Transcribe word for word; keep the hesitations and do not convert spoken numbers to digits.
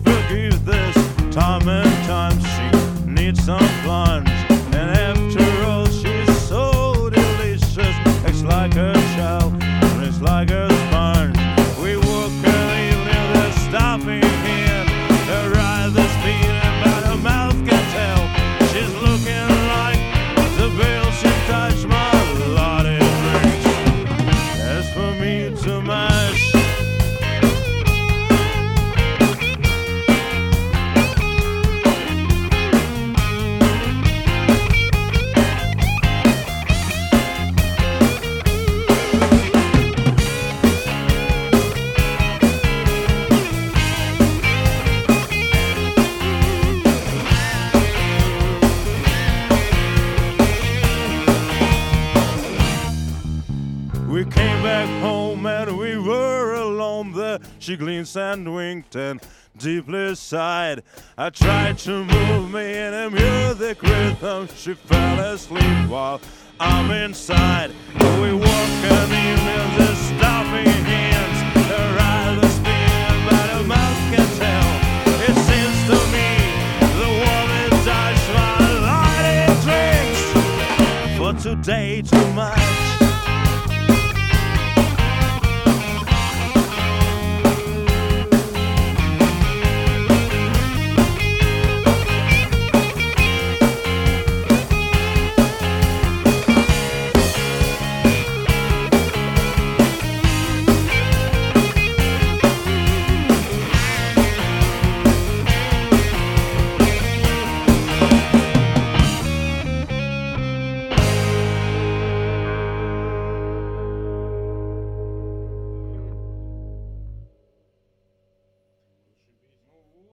forgive this time and time. She needs some plunge, and after all, she's so delicious. It's like a shell, and it's like a sponge. We walk and evening, there's stopping here. Her eyes are speeding, but her mouth can tell. She's looking like the veil she touched my bloody drinks. As for me to mash, we came back home and we were alone there. She gleamed and winked and deeply sighed. I tried to move me in a music rhythm. She fell asleep while I'm inside. We walk an evening, just stopping